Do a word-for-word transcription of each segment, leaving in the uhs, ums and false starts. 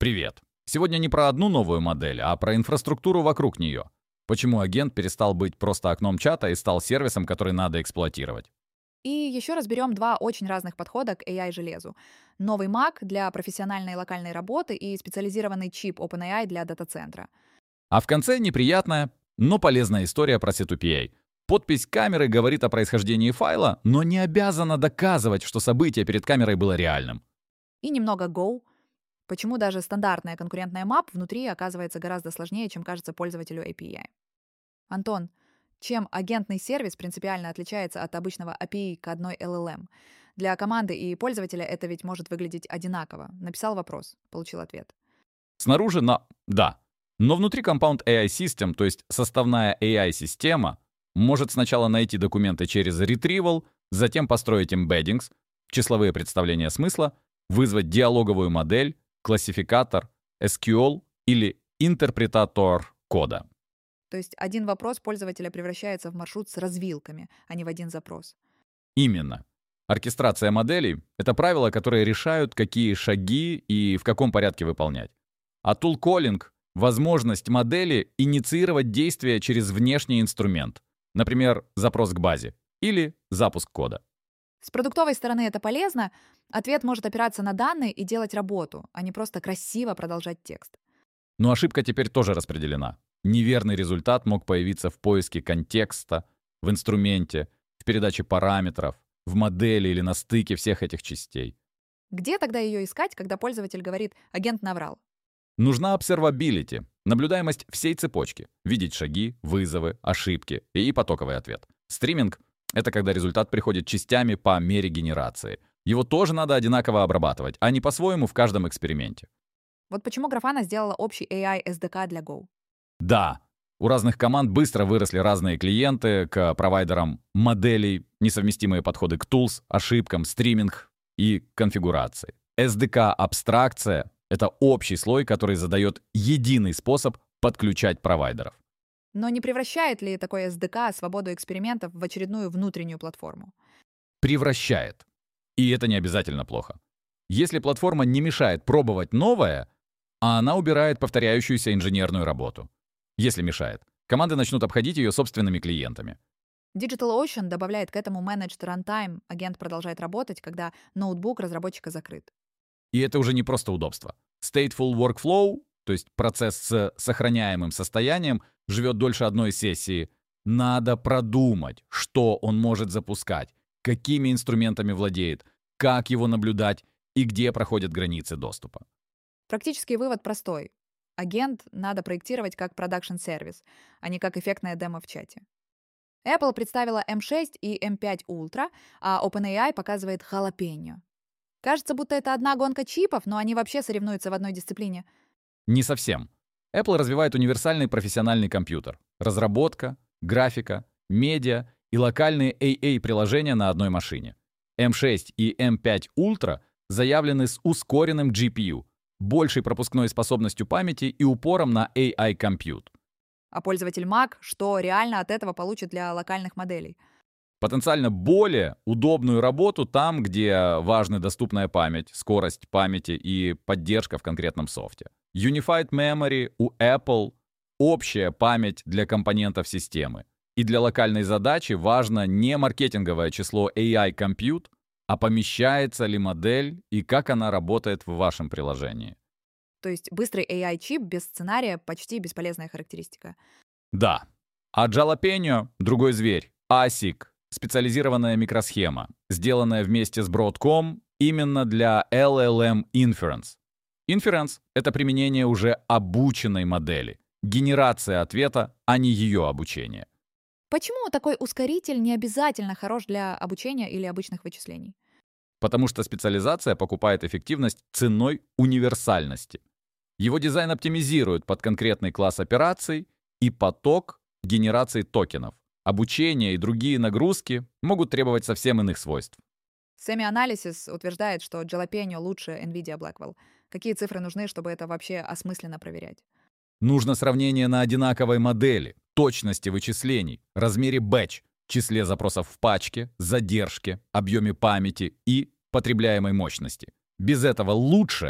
Привет. Сегодня не про одну новую модель, а про инфраструктуру вокруг нее. Почему агент перестал быть просто окном чата и стал сервисом, который надо эксплуатировать. И еще разберем два очень разных подхода к A I-железу. Новый Mac для профессиональной и локальной работы и специализированный чип OpenAI для дата-центра. А в конце неприятная, но полезная история про си ту пи эй. Подпись камеры говорит о происхождении файла, но не обязана доказывать, что событие перед камерой было реальным. И немного Go. Почему даже стандартная конкурентная мап внутри оказывается гораздо сложнее, чем кажется пользователю эй пи ай. Антон, чем агентный сервис принципиально отличается от обычного эй пи ай к одной эл эл эм? Для команды и пользователя это ведь может выглядеть одинаково. Написал вопрос, получил ответ. Снаружи на... да. Но внутри Compound эй ай System, то есть составная эй ай-система, может сначала найти документы через retrieval, затем построить embeddings, числовые представления смысла, вызвать диалоговую модель, классификатор, эс кью эль или интерпретатор кода. То есть один вопрос пользователя превращается в маршрут с развилками, а не в один запрос. Именно. Оркестрация моделей — это правила, которые решают, какие шаги и в каком порядке выполнять. А tool-calling — возможность модели инициировать действия через внешний инструмент, например, запрос к базе или запуск кода. С продуктовой стороны это полезно. Ответ может опираться на данные и делать работу, а не просто красиво продолжать текст. Но ошибка теперь тоже распределена. Неверный результат мог появиться в поиске контекста, в инструменте, в передаче параметров, в модели или на стыке всех этих частей. Где тогда ее искать, когда пользователь говорит «агент наврал»? Нужна observability, наблюдаемость всей цепочки, видеть шаги, вызовы, ошибки и потоковый ответ. Стриминг — это когда результат приходит частями по мере генерации. Его тоже надо одинаково обрабатывать, а не по-своему в каждом эксперименте. Вот почему Grafana сделала общий эй ай эс ди кей для Go. Да, у разных команд быстро выросли разные клиенты к провайдерам моделей, несовместимые подходы к tools, ошибкам, стриминг и конфигурации. эс ди кей-абстракция — это общий слой, который задает единый способ подключать провайдеров. Но не превращает ли такой эс ди кей свободу экспериментов в очередную внутреннюю платформу? Превращает. И это не обязательно плохо. Если платформа не мешает пробовать новое, а она убирает повторяющуюся инженерную работу. Если мешает, команды начнут обходить ее собственными клиентами. DigitalOcean добавляет к этому Managed Runtime. Агент продолжает работать, когда ноутбук разработчика закрыт. И это уже не просто удобство. Stateful Workflow, то есть процесс с сохраняемым состоянием, живет дольше одной сессии. Надо продумать, что он может запускать, какими инструментами владеет, как его наблюдать и где проходят границы доступа. Практический вывод простой. Агент надо проектировать как продакшн-сервис, а не как эффектное демо в чате. Apple представила эм шесть и эм пять Ultra, а OpenAI показывает Jalapeno. Кажется, будто это одна гонка чипов, но они вообще соревнуются в одной дисциплине. Не совсем. Apple развивает универсальный профессиональный компьютер. Разработка, графика, медиа и локальные эй ай-приложения на одной машине. эм шесть и эм пять Ultra заявлены с ускоренным джи пи ю, большей пропускной способностью памяти и упором на эй ай-компьют. А пользователь Mac что реально от этого получит для локальных моделей? Потенциально более удобную работу там, где важны доступная память, скорость памяти и поддержка в конкретном софте. Unified Memory у Apple — общая память для компонентов системы. И для локальной задачи важно не маркетинговое число эй ай-компьют, а помещается ли модель и как она работает в вашем приложении. То есть быстрый эй ай-чип без сценария — почти бесполезная характеристика. Да. А Jalapeno — другой зверь. асик — специализированная микросхема, сделанная вместе с Broadcom именно для эл эл эм Inference. Inference — это применение уже обученной модели. Генерация ответа, а не ее обучение. Почему такой ускоритель не обязательно хорош для обучения или обычных вычислений? Потому что специализация покупает эффективность ценой универсальности. Его дизайн оптимизирует под конкретный класс операций и поток генерации токенов. Обучение и другие нагрузки могут требовать совсем иных свойств. Semi-Analysis утверждает, что Jalapeno лучше NVIDIA Blackwell. Какие цифры нужны, чтобы это вообще осмысленно проверять? Нужно сравнение на одинаковой модели, точности вычислений, размере batch, числе запросов в пачке, задержке, объеме памяти и потребляемой мощности. Без этого лучше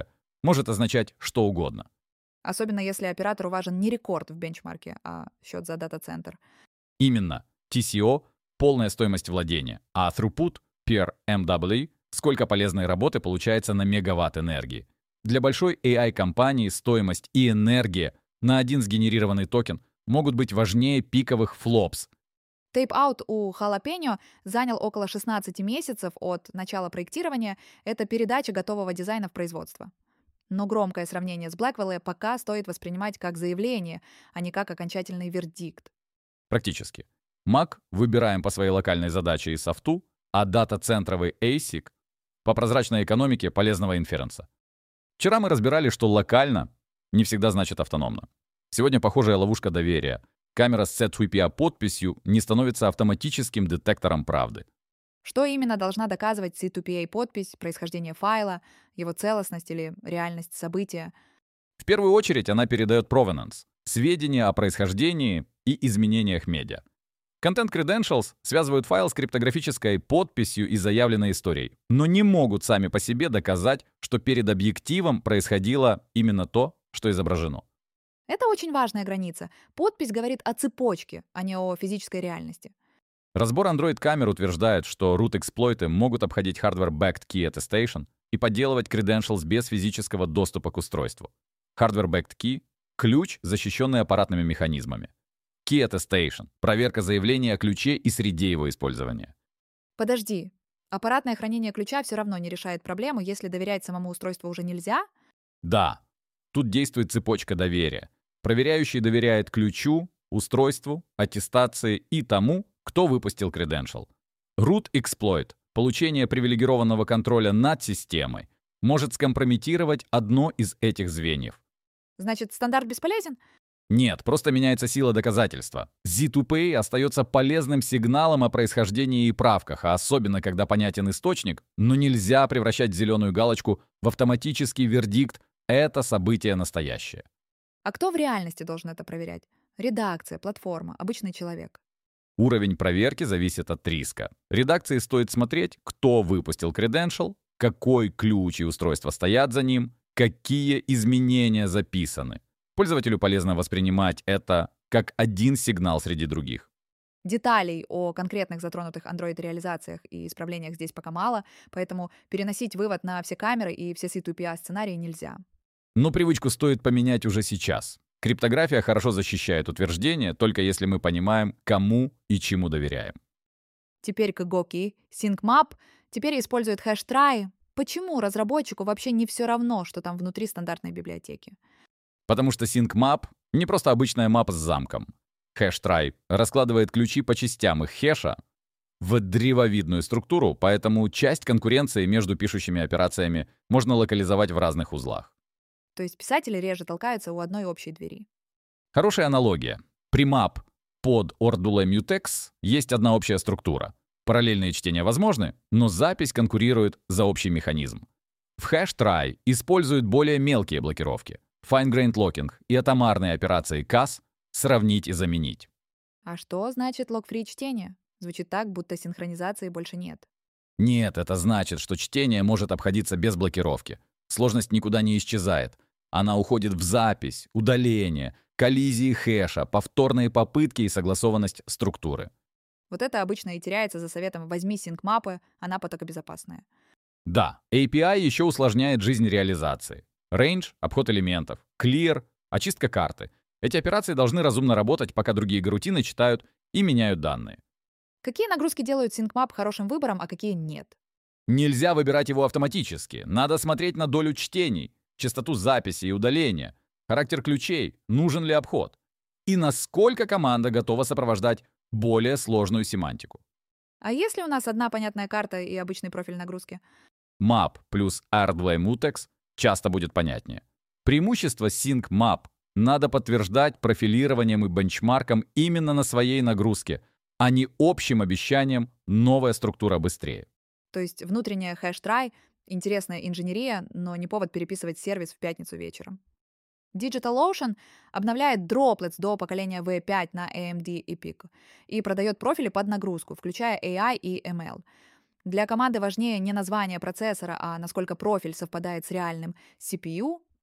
может означать что угодно. Особенно если оператору важен не рекорд в бенчмарке, а счет за дата-центр. Именно. ти си о – полная стоимость владения, а throughput per эм дабл ю – сколько полезной работы получается на мегаватт энергии. Для большой эй ай-компании стоимость и энергия на один сгенерированный токен могут быть важнее пиковых флопс. Тейп-аут у Jalapeno занял около шестнадцати месяцев от начала проектирования. Это передача готового дизайна в производство. Но громкое сравнение с Blackwell пока стоит воспринимать как заявление, а не как окончательный вердикт. Практически. Mac выбираем по своей локальной задаче и софту, а дата-центровый эй сик — по прозрачной экономике полезного инференса. Вчера мы разбирали, что локально не всегда значит автономно. Сегодня похожая ловушка доверия. Камера с си два пи эй-подписью не становится автоматическим детектором правды. Что именно должна доказывать си два пи эй-подпись, происхождение файла, его целостность или реальность события? В первую очередь она передает provenance — сведения о происхождении и изменениях медиа. Content Credentials связывают файл с криптографической подписью и заявленной историей, но не могут сами по себе доказать, что перед объективом происходило именно то, что изображено. Это очень важная граница. Подпись говорит о цепочке, а не о физической реальности. Разбор Android-камер утверждает, что root-эксплойты могут обходить hardware-backed key attestation и подделывать credentials без физического доступа к устройству. Hardware-backed key — ключ, защищенный аппаратными механизмами. Key attestation — проверка заявления о ключе и среде его использования. Подожди. Аппаратное хранение ключа все равно не решает проблему, если доверять самому устройству уже нельзя? Да, тут действует цепочка доверия. Проверяющий доверяет ключу, устройству, аттестации и тому, кто выпустил credential. Root exploit — получение привилегированного контроля над системой — может скомпрометировать одно из этих звеньев. Значит, стандарт бесполезен? Нет, просто меняется сила доказательства. зет два пи эй остается полезным сигналом о происхождении и правках, а особенно когда понятен источник, но нельзя превращать зеленую галочку в автоматический вердикт «это событие настоящее». А кто в реальности должен это проверять? Редакция, платформа, обычный человек. Уровень проверки зависит от риска. Редакции стоит смотреть, кто выпустил credential, какой ключ и устройство стоят за ним, какие изменения записаны. Пользователю полезно воспринимать это как один сигнал среди других. Деталей о конкретных затронутых Android-реализациях и исправлениях здесь пока мало, поэтому переносить вывод на все камеры и все си два пи эй-сценарии нельзя. Но привычку стоит поменять уже сейчас. Криптография хорошо защищает утверждения, только если мы понимаем, кому и чему доверяем. Теперь Кэгоки, SyncMap теперь использует хэш-try. Почему разработчику вообще не все равно, что там внутри стандартной библиотеки? Потому что SyncMap — не просто обычная мапа с замком. Хэш-try раскладывает ключи по частям их хэша в древовидную структуру, поэтому часть конкуренции между пишущими операциями можно локализовать в разных узлах. То есть писатели реже толкаются у одной общей двери. Хорошая аналогия. При map под Ordule Mutex есть одна общая структура. Параллельные чтения возможны, но запись конкурирует за общий механизм. В хэш-try используют более мелкие блокировки. Fine-grained locking и атомарные операции кас сравнить и заменить. А что значит лог-фри чтение? Звучит так, будто синхронизации больше нет. Нет, это значит, что чтение может обходиться без блокировки. Сложность никуда не исчезает. Она уходит в запись, удаление, коллизии хэша, повторные попытки и согласованность структуры. Вот это обычно и теряется за советом «возьми синк-мапы, она потокобезопасная». Да, эй пи ай еще усложняет жизнь реализации. Range — обход элементов, clear — очистка карты. Эти операции должны разумно работать, пока другие гарутины читают и меняют данные. Какие нагрузки делают SyncMap хорошим выбором, а какие нет? Нельзя выбирать его автоматически. Надо смотреть на долю чтений, частоту записи и удаления, характер ключей, нужен ли обход, и насколько команда готова сопровождать более сложную семантику. А если у нас одна понятная карта и обычный профиль нагрузки? Map плюс ар два Mutex часто будет понятнее. Преимущество SyncMap надо подтверждать профилированием и бенчмарком именно на своей нагрузке, а не общим обещанием «новая структура быстрее». То есть внутренняя хэш-try — интересная инженерия, но не повод переписывать сервис в пятницу вечером. DigitalOcean обновляет Droplets до поколения ви пять на эй эм ди Epic и продает профили под нагрузку, включая эй ай и эм эл. Для команды важнее не название процессора, а насколько профиль совпадает с реальным си пи ю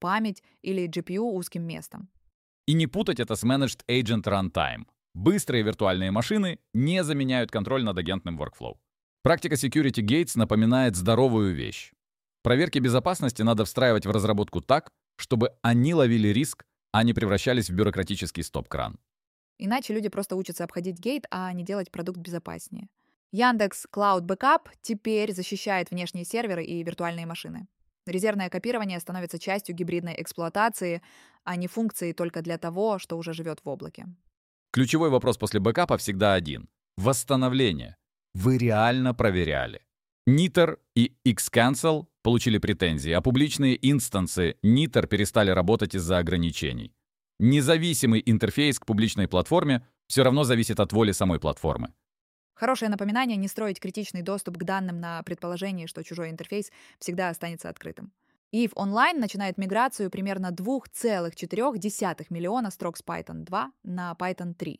память или джи пи ю узким местом. И не путать это с Managed Agent Runtime. Быстрые виртуальные машины не заменяют контроль над агентным workflow. Практика Security Gates напоминает здоровую вещь. Проверки безопасности надо встраивать в разработку так, чтобы они ловили риск, а не превращались в бюрократический стоп-кран. Иначе люди просто учатся обходить гейт, а не делать продукт безопаснее. Яндекс Cloud Backup теперь защищает внешние серверы и виртуальные машины. Резервное копирование становится частью гибридной эксплуатации, а не функцией только для того, что уже живет в облаке. Ключевой вопрос после бэкапа всегда один. Восстановление. Вы реально проверяли. Niter и Xcancel получили претензии, а публичные инстансы Niter перестали работать из-за ограничений. Независимый интерфейс к публичной платформе все равно зависит от воли самой платформы. Хорошее напоминание не строить критичный доступ к данным на предположении, что чужой интерфейс всегда останется открытым. ив Online начинает миграцию примерно два целых четыре десятых миллиона строк с Python два на Python три.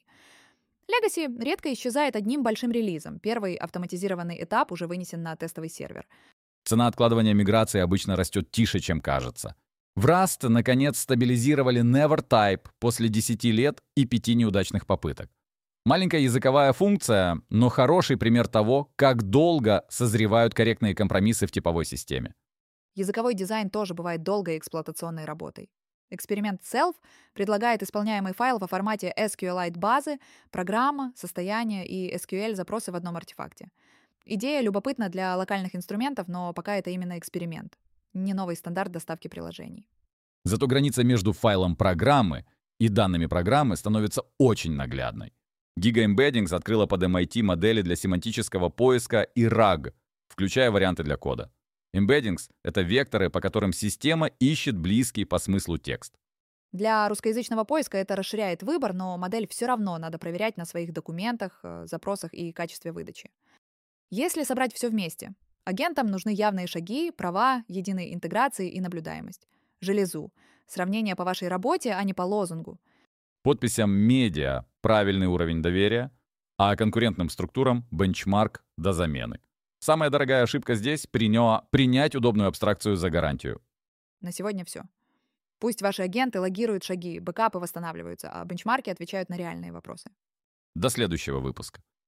Legacy редко исчезает одним большим релизом. Первый автоматизированный этап уже вынесен на тестовый сервер. Цена откладывания миграции обычно растет тише, чем кажется. В Rust, наконец, стабилизировали NeverType после десяти лет и пяти неудачных попыток. Маленькая языковая функция, но хороший пример того, как долго созревают корректные компромиссы в типовой системе. Языковой дизайн тоже бывает долгой эксплуатационной работой. Эксперимент Self предлагает исполняемый файл во формате SQLite-базы, программа, состояние и эс кью эль-запросы в одном артефакте. Идея любопытна для локальных инструментов, но пока это именно эксперимент, не новый стандарт доставки приложений. Зато граница между файлом программы и данными программы становится очень наглядной. Giga Embeddings открыла под эм ай ти модели для семантического поиска и раг, включая варианты для кода. Embeddings — это векторы, по которым система ищет близкий по смыслу текст. Для русскоязычного поиска это расширяет выбор, но модель все равно надо проверять на своих документах, э, запросах и качестве выдачи. Если собрать все вместе, агентам нужны явные шаги, права, единой интеграции и наблюдаемость. Железу. Сравнение по вашей работе, а не по лозунгу. Подписям медиа — правильный уровень доверия, а конкурентным структурам — бенчмарк до замены. Самая дорогая ошибка здесь — приня... принять удобную абстракцию за гарантию. На сегодня все. Пусть ваши агенты логируют шаги, бэкапы восстанавливаются, а бенчмарки отвечают на реальные вопросы. До следующего выпуска.